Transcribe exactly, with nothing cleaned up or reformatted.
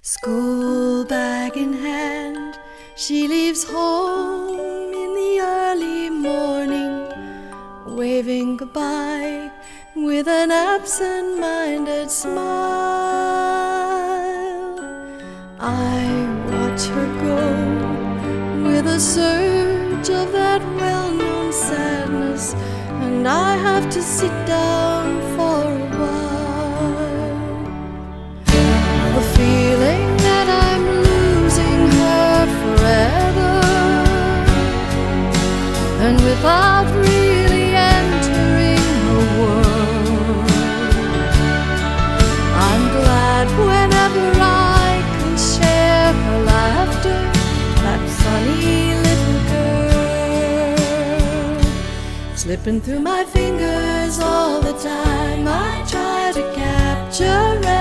School bag in hand, she leaves home in the early morning, waving goodbye with an absent-minded smile. I watch her go with a surge of that well-known sadness, and I have to sit down for a while. The feeling that I'm losing her forever, and without really entering her world. I'm glad whenever I can share her laughter, that funny little girl. Slipping through my fingers all the time, I try to capture